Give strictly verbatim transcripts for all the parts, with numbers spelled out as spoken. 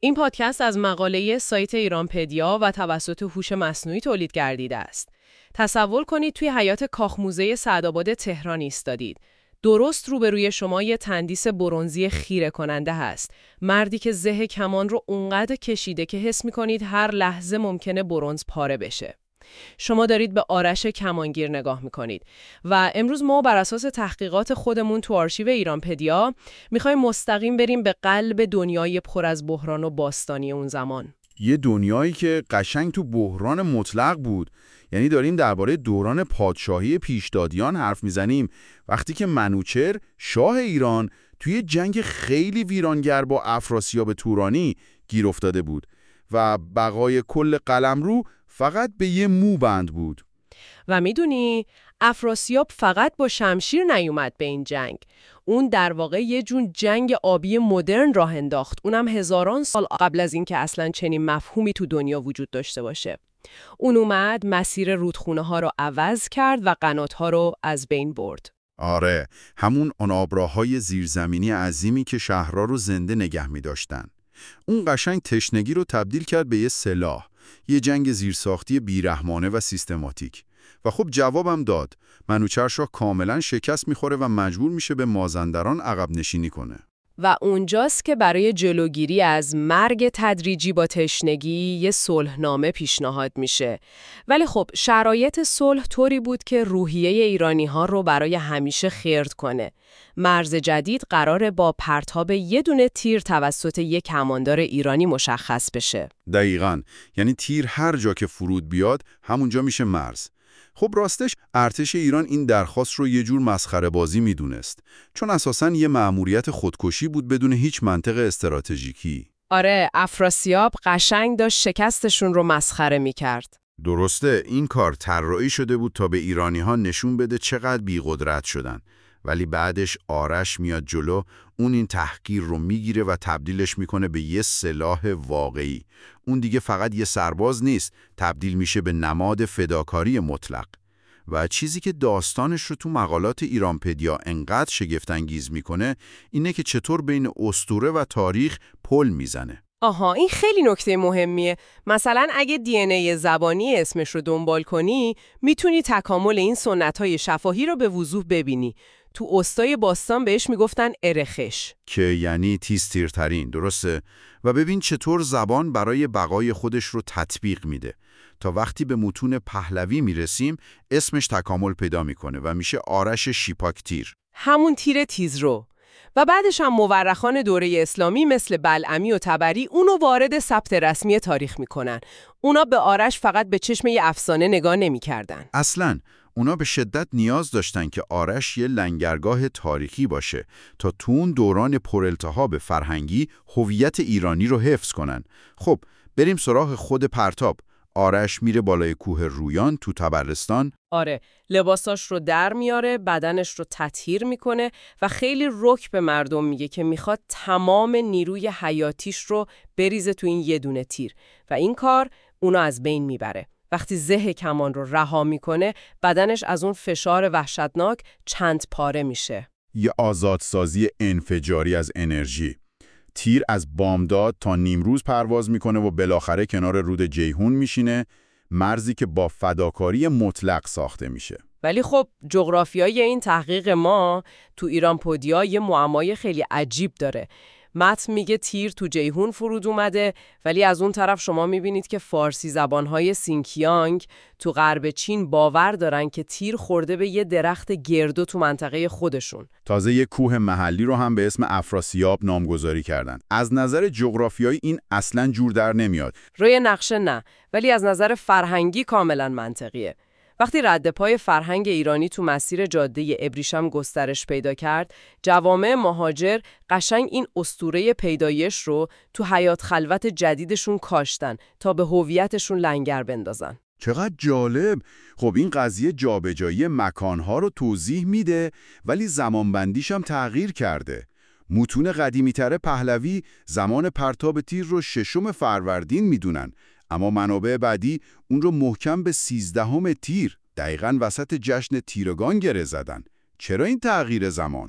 این پادکست از مقاله سایت ایرانپدیا و توسط هوش مصنوعی تولید گردیده است. تصور کنید توی حیاط کاخ موزه سعدآباد تهران ایستادید. درست روبروی شما یه تندیس برنزی خیره کننده هست. مردی که زه کمان رو اونقدر کشیده که حس می‌کنید هر لحظه ممکنه برنز پاره بشه. شما دارید به آرش کمانگیر نگاه میکنید و امروز ما بر اساس تحقیقات خودمون تو آرشیو ایرانپدیا میخوایم مستقیم بریم به قلب دنیای پر از بحران و باستانی اون زمان. یه دنیایی که قشنگ تو بحران مطلق بود. یعنی داریم درباره دوران پادشاهی پیشدادیان حرف میزنیم، وقتی که منوچهر شاه ایران توی جنگ خیلی ویرانگر با افراسیاب تورانی گیر افتاده بود و بقای کل قلمرو فقط به یه مو بند بود. و میدونی افراسیاب فقط با شمشیر نیومد به این جنگ. اون در واقع یه جون جنگ آبی مدرن راه انداخت، اونم هزاران سال قبل از این که اصلاً چنین مفهومی تو دنیا وجود داشته باشه. اون اومد مسیر رودخونه ها رو عوض کرد و قنات ها رو از بین برد. آره، همون آبراهای زیرزمینی عظیمی که شهرها رو زنده نگه می داشتن. اون قشنگ تشنگی رو تبدیل کرد به یه سلاح، یه جنگ زیرساختی بیرحمانه و سیستماتیک. و خب جوابم داد. منوچهر شاه کاملا شکست میخوره و مجبور میشه به مازندران عقب نشینی کنه. و اونجاست که برای جلوگیری از مرگ تدریجی با تشنگی یه صلحنامه پیشنهاد میشه. ولی خب شرایط صلح طوری بود که روحیه ایرانی‌ها رو برای همیشه خرد کنه. مرز جدید قراره با پرتاب یه دونه تیر توسط یک کماندار ایرانی مشخص بشه. دقیقاً، یعنی تیر هر جا که فرود بیاد همونجا میشه مرز. خب راستش ارتش ایران این درخواست رو یه جور مسخره بازی میدونست، چون اساساً یه مأموریت خودکشی بود بدون هیچ منطق استراتژیکی. آره، افراسیاب قشنگ داشت شکستشون رو مسخره میکرد. درسته، این کار طراحی شده بود تا به ایرانی‌ها نشون بده چقدر بی‌قدرت شدن. ولی بعدش آرش میاد جلو، اون این تحقیر رو میگیره و تبدیلش میکنه به یه سلاح واقعی. اون دیگه فقط یه سرباز نیست، تبدیل میشه به نماد فداکاری مطلق. و چیزی که داستانش رو تو مقالات ایرانپدیا انقدر شگفت‌انگیز میکنه اینه که چطور بین اسطوره و تاریخ پل میزنه. آها، این خیلی نکته مهمیه. مثلا اگه دی ان ای زبانی اسمش رو دنبال کنی، میتونی تکامل این سنت‌های شفاهی رو به وضوح ببینی. تو استای باستان بهش میگفتن ارخش، که یعنی تیزتیرترین، درسته؟ و ببین چطور زبان برای بقای خودش رو تطبیق میده. تا وقتی به متون پهلوی میرسیم اسمش تکامل پیدا میکنه و میشه آرش شیپاکتیر، همون تیر تیز رو. و بعدش هم مورخان دوره اسلامی مثل بلعمی و طبری اونو وارد ثبت رسمی تاریخ میکنن. اونا به آرش فقط به چشم یه افسانه نگاه نمیکردن. اصلاً اونا به شدت نیاز داشتن که آرش یه لنگرگاه تاریخی باشه تا تو اون دوران پرالتهاب فرهنگی هویت ایرانی رو حفظ کنن. خب بریم سراغ خود پرتاب. آرش میره بالای کوه رویان تو تبرستان. آره، لباساش رو در میاره، بدنش رو تطهیر میکنه و خیلی رک به مردم میگه که میخواد تمام نیروی حیاتیش رو بریزه تو این یه دونه تیر و این کار اونو از بین میبره. وقتی زه کمان رو رها میکنه، بدنش از اون فشار وحشتناک چند پاره میشه. یه آزادسازی انفجاری از انرژی. تیر از بامداد تا نیمروز پرواز میکنه و بالاخره کنار رود جیهون میشینه، مرزی که با فداکاری مطلق ساخته میشه. ولی خب جغرافیای این تحقیق ما تو ایرانپدیا یه معمای خیلی عجیب داره. متن میگه تیر تو جیهون فرود اومده، ولی از اون طرف شما میبینید که فارسی زبانهای سینکیانگ تو غرب چین باور دارن که تیر خورده به یه درخت گردو تو منطقه خودشون. تازه یه کوه محلی رو هم به اسم افراسیاب نامگذاری کردن. از نظر جغرافیایی این اصلاً جور در نمیاد. روی نقشه نه، ولی از نظر فرهنگی کاملا منطقیه. وقتی رد پای فرهنگ ایرانی تو مسیر جاده ابریشم گسترش پیدا کرد، جوامع مهاجر قشنگ این اسطوره پیدایش رو تو حیات خلوت جدیدشون کاشتن تا به هویتشون لنگر بندازن. چقدر جالب! خب این قضیه جابجایی مکانها رو توضیح میده، ولی زمانبندیش هم تغییر کرده. متون قدیمی‌تر پهلوی زمان پرتاب تیر رو ششم فروردین میدونن، اما منابع بعدی اون رو محکم به سیزدهم تیر، دقیقاً وسط جشن تیرگان گره زدن. چرا این تغییر زمان؟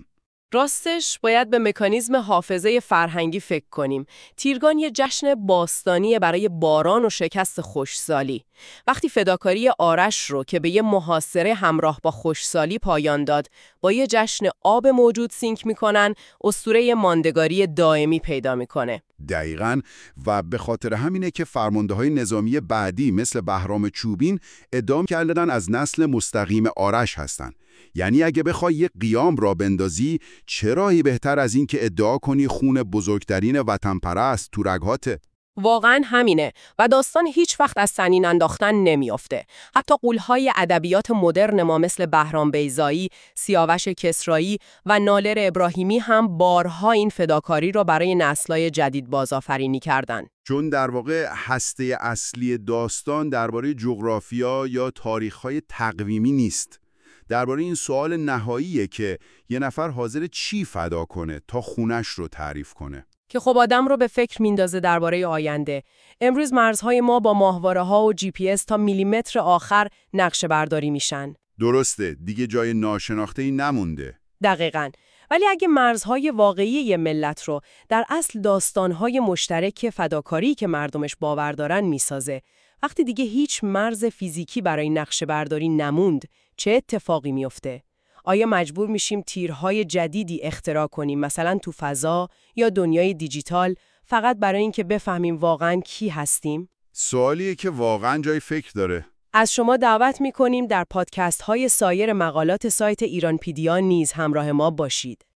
راستش باید به مکانیزم حافظه فرهنگی فکر کنیم. تیرگان یه جشن باستانی برای باران و شکست خشکسالی. وقتی فداکاری آرش رو که به یه محاصره همراه با خشکسالی پایان داد، با یه جشن آب موجود سینک میکنن، اسطوره ماندگاری دائمی پیدا میکنه. دقیقاً، و به خاطر همینه که فرمانده‌های نظامی بعدی مثل بهرام چوبین ادعا کردن از نسل مستقیم آرش هستن. یعنی اگه بخوای یک قیام را بندازی، چه راهی بهتر از این که ادعا کنی خون بزرگترین وطن پرست تو رگ‌هاته؟ واقعا همینه و داستان هیچ وقت از سنین انداختن نمیافته. حتی غول‌های ادبیات مدرن ما مثل بهرام بیضایی، سیاوش کسرایی و نالر ابراهیمی هم بارها این فداکاری را برای نسل‌های جدید بازآفرینی کردن. چون در واقع هسته اصلی داستان درباره جغرافیا یا تاریخ‌های تقویمی نیست. درباره این سوال نهاییه که یه نفر حاضر چی فدا کنه تا خونش رو تعریف کنه. که خب آدم رو به فکر میندازه درباره آینده. امروز مرزهای ما با ماهواره‌ها و جی پی اس تا میلیمتر آخر نقشه برداری میشن. درسته، دیگه جای ناشناخته‌ای نمونده. دقیقاً. ولی اگه مرزهای واقعی یه ملت رو در اصل داستانهای مشترک فداکاری که مردمش باور دارن میسازه، وقتی دیگه هیچ مرز فیزیکی برای نقشه برداری نموند، چه اتفاقی میفته؟ آیا مجبور میشیم تیرهای جدیدی اختراع کنیم، مثلا تو فضا یا دنیای دیجیتال، فقط برای اینکه بفهمیم واقعاً کی هستیم؟ سوالیه که واقعاً جای فکر داره. از شما دعوت میکنیم در پادکست های سایر مقالات سایت ایرانپیدیا نیز همراه ما باشید.